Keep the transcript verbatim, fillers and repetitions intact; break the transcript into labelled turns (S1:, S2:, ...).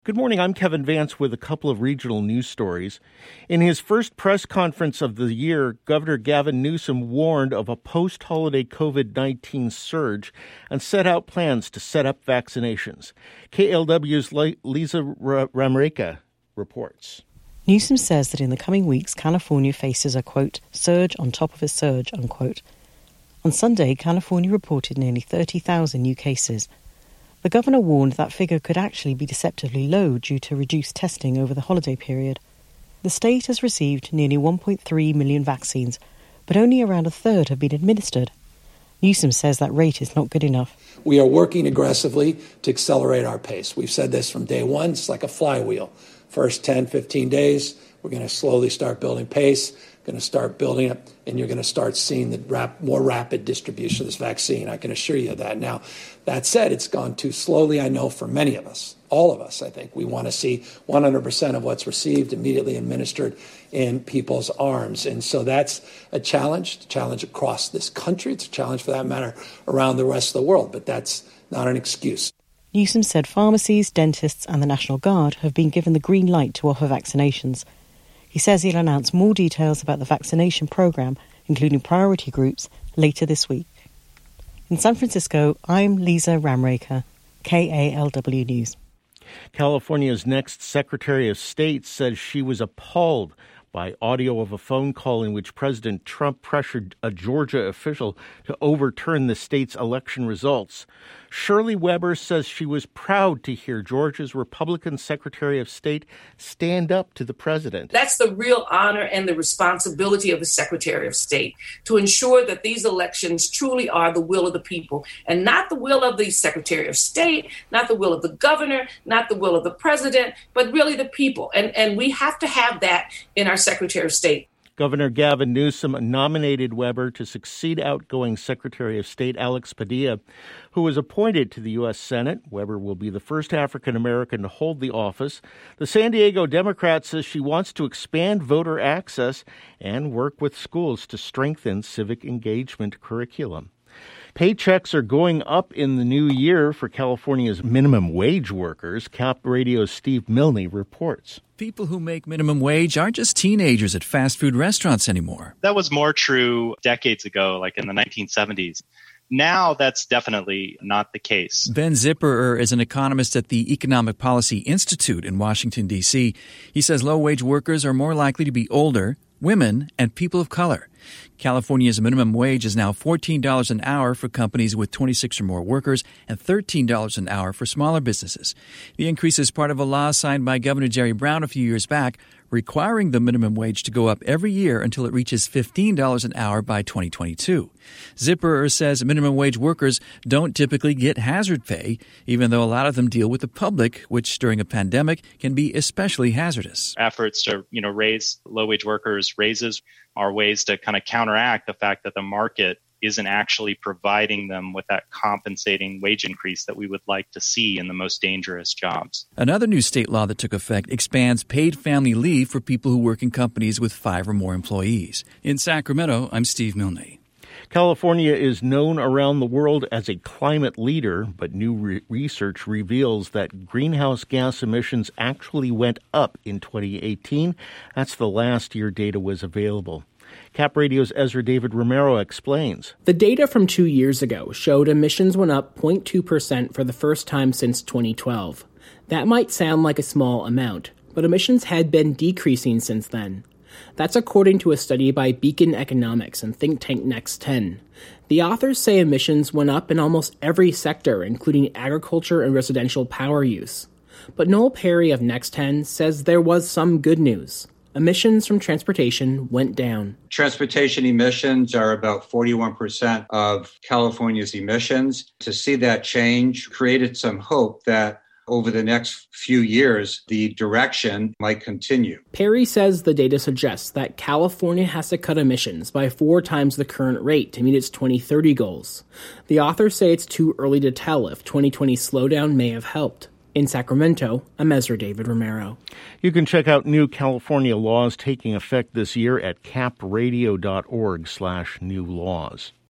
S1: Good morning. I'm Kevin Vance with a couple of regional news stories. In his first press conference of the year, Governor Gavin Newsom warned of a post-holiday covid nineteen surge and set out plans to set up vaccinations. K L W's Lisa Ramreka reports.
S2: Newsom says that in the coming weeks, California faces a, quote, surge on top of a surge, unquote. On Sunday, California reported nearly thirty thousand new cases. The governor warned that figure could actually be deceptively low due to reduced testing over the holiday period. The state has received nearly one point three million vaccines, but only around a third have been administered. Newsom says that rate is not good enough.
S3: We are working aggressively to accelerate our pace. We've said this from day one. It's like a flywheel. First ten, fifteen days, we're going to slowly start building pace, going to start building it, and you're going to start seeing the rap- more rapid distribution of this vaccine. I can assure you of that. Now, that said, it's gone too slowly, I know, for many of us. All of us, I think. We want to see one hundred percent of what's received immediately administered in people's arms. And so that's a challenge, a challenge across this country. It's a challenge, for that matter, around the rest of the world. But that's not an excuse.
S2: Newsom said pharmacies, dentists and the National Guard have been given the green light to offer vaccinations. He says he'll announce more details about the vaccination program, including priority groups, later this week. In San Francisco, I'm Lisa Ramreka, K A L W News.
S1: California's next Secretary of State says she was appalled by audio of a phone call in which President Trump pressured a Georgia official to overturn the state's election results. Shirley Weber says she was proud to hear Georgia's Republican Secretary of State stand up to the president.
S4: That's the real honor and the responsibility of the Secretary of State, to ensure that these elections truly are the will of the people and not the will of the Secretary of State, not the will of the governor, not the will of the president, but really the people. And, and we have to have that in our Secretary of State.
S1: Governor Gavin Newsom nominated Weber to succeed outgoing Secretary of State Alex Padilla, who was appointed to the U S Senate. Weber will be the first African-American to hold the office. The San Diego Democrat says she wants to expand voter access and work with schools to strengthen civic engagement curriculum. Paychecks are going up in the new year for California's minimum wage workers. Cap Radio's Steve Milne reports.
S5: People who make minimum wage aren't just teenagers at fast food restaurants anymore.
S6: That was more true decades ago, like in the nineteen seventies. Now that's definitely not the case.
S5: Ben Zipperer is an economist at the Economic Policy Institute in Washington, D C. He says low-wage workers are more likely to be older, women, and people of color. California's minimum wage is now fourteen dollars an hour for companies with twenty-six or more workers and thirteen dollars an hour for smaller businesses. The increase is part of a law signed by Governor Jerry Brown a few years back, requiring the minimum wage to go up every year until it reaches fifteen dollars an hour by twenty twenty-two. Zipperer says minimum wage workers don't typically get hazard pay, even though a lot of them deal with the public, which during a pandemic can be especially hazardous.
S6: Efforts to, you know, raise low-wage workers' raises are ways to kind of counteract the fact that the market isn't actually providing them with that compensating wage increase that we would like to see in the most dangerous jobs.
S5: Another new state law that took effect expands paid family leave for people who work in companies with five or more employees. In Sacramento, I'm Steve Milne.
S1: California is known around the world as a climate leader, but new re- research reveals that greenhouse gas emissions actually went up in twenty eighteen. That's the last year data was available. Cap Radio's Ezra David Romero explains.
S7: The data from two years ago showed emissions went up zero point two percent for the first time since twenty twelve. That might sound like a small amount, but emissions had been decreasing since then. That's according to a study by Beacon Economics and think tank Next ten. The authors say emissions went up in almost every sector, including agriculture and residential power use. But Noel Perry of Next ten says there was some good news. Emissions from transportation went down.
S8: Transportation emissions are about forty-one percent of California's emissions. To see that change created some hope that over the next few years, the direction might continue.
S7: Perry says the data suggests that California has to cut emissions by four times the current rate to meet its twenty thirty goals. The authors say it's too early to tell if twenty twenty slowdown may have helped. In Sacramento, I'm Ezra David Romero.
S1: You can check out new California laws taking effect this year at capradio dot org slash new laws.